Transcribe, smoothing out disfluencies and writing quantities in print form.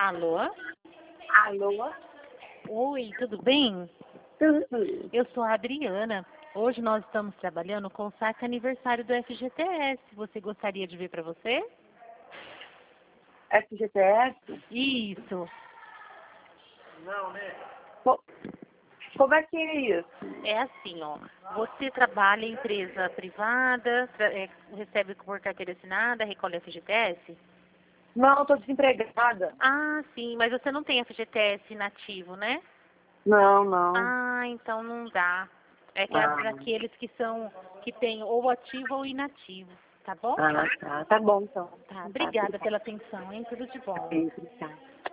Alô? Alô? Oi, tudo bem? Tudo. Eu sou a Adriana. Hoje nós estamos trabalhando com o saque aniversário do FGTS. Você gostaria de vir para você? FGTS? Isso. Co- Como é que é isso? É assim, ó. Você trabalha em empresa privada, recebe por carteira assinada, recolhe FGTS? Não, estou desempregada. Ah, sim, mas você não tem FGTS inativo, né? Não, não. Ah, então não dá. É que é Ah, para aqueles que têm ou ativo ou inativo, tá bom? tá. Tá bom, então. Tá, Tá, obrigada pela atenção, hein? Tudo de bom. obrigada. Tá.